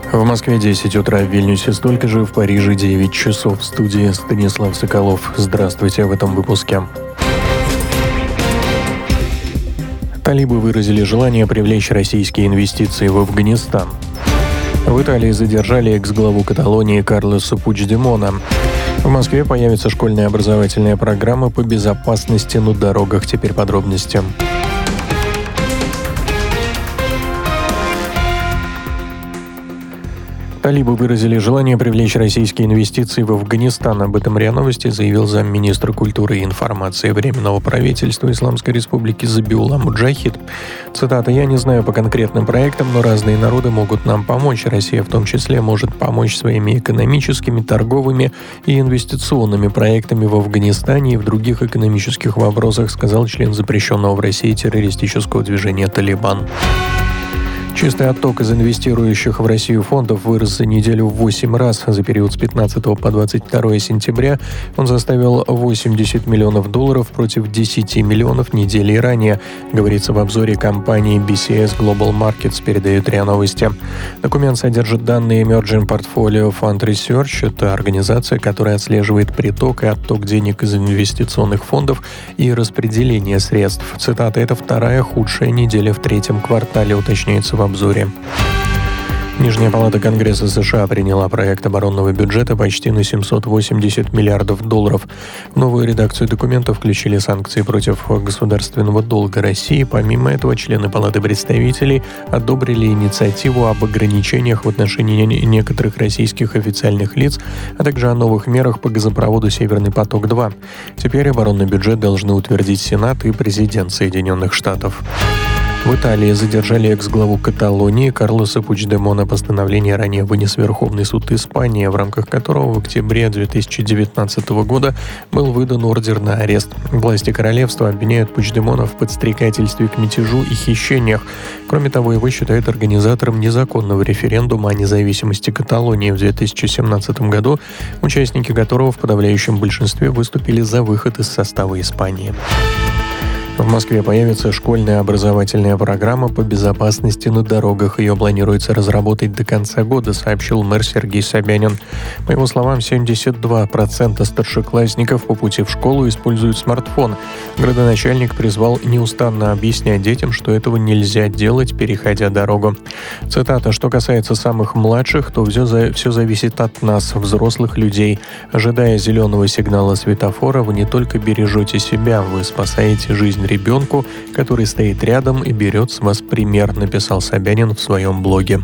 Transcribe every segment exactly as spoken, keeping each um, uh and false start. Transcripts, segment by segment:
В Москве десять утра, в Вильнюсе столько же, в Париже девять часов. В студии Станислав Соколов. Здравствуйте в этом выпуске. Талибы выразили желание привлечь российские инвестиции в Афганистан. В Италии задержали экс-главу Каталонии Карлоса Пучдемона. В Москве появится школьная образовательная программа по безопасности на дорогах. Теперь подробности. Талибы выразили желание привлечь российские инвестиции в Афганистан. Об этом РИА Новости заявил замминистра культуры и информации Временного правительства Исламской Республики Забиулла Муджахид. Цитата: «Я не знаю по конкретным проектам, но разные народы могут нам помочь. Россия в том числе может помочь своими экономическими, торговыми и инвестиционными проектами в Афганистане и в других экономических вопросах», сказал член запрещенного в России террористического движения «Талибан». Чистый отток из инвестирующих в Россию фондов вырос за неделю в восемь раз. За период с пятнадцатого по двадцать второе сентября он составил восемьдесят миллионов долларов против десять миллионов недели ранее, говорится в обзоре компании би си эс Global Markets, передает РИА Новости. Документ содержит данные Emerging Portfolio Fund Research. Это организация, которая отслеживает приток и отток денег из инвестиционных фондов и распределение средств. Цитата: «Это вторая худшая неделя в третьем квартале», уточняется в обзоре. Нижняя палата Конгресса США приняла проект оборонного бюджета почти на семьсот восемьдесят миллиардов долларов. В новую редакцию документа включили санкции против государственного долга России. Помимо этого, члены Палаты представителей одобрили инициативу об ограничениях в отношении некоторых российских официальных лиц, а также о новых мерах по газопроводу «Северный поток-два». Теперь оборонный бюджет должны утвердить Сенат и президент Соединенных Штатов. В Италии задержали экс-главу Каталонии Карлоса Пучдемона. Постановление ранее вынес Верховный суд Испании, в рамках которого в октябре две тысячи девятнадцатого года был выдан ордер на арест. Власти королевства обвиняют Пучдемона в подстрекательстве к мятежу и хищениях. Кроме того, его считают организатором незаконного референдума о независимости Каталонии в две тысячи семнадцатом году, участники которого в подавляющем большинстве выступили за выход из состава Испании. В Москве появится школьная образовательная программа по безопасности на дорогах. Ее планируется разработать до конца года, сообщил мэр Сергей Собянин. По его словам, семьдесят два процента старшеклассников по пути в школу используют смартфон. Градоначальник призвал неустанно объяснять детям, что этого нельзя делать, переходя дорогу. Цитата: «Что касается самых младших, то все, за... все зависит от нас, взрослых людей. Ожидая зеленого сигнала светофора, вы не только бережете себя, вы спасаете жизнь ребенку, который стоит рядом и берет с вас пример», написал Собянин в своем блоге.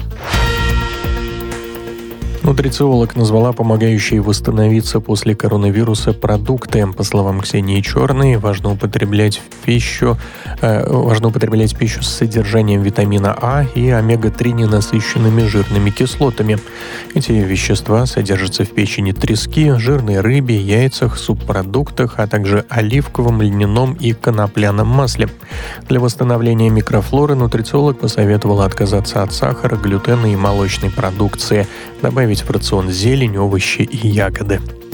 Нутрициолог назвала помогающие восстановиться после коронавируса продукты. По словам Ксении Черной, важно употреблять в пищу, э, важно употреблять пищу с содержанием витамина А и омега три ненасыщенными жирными кислотами. Эти вещества содержатся в печени трески, жирной рыбе, яйцах, субпродуктах, а также оливковом, льняном и конопляном масле. Для восстановления микрофлоры нутрициолог посоветовала отказаться от сахара, глютена и молочной продукции, добавить в рацион зелень, овощи и ягоды.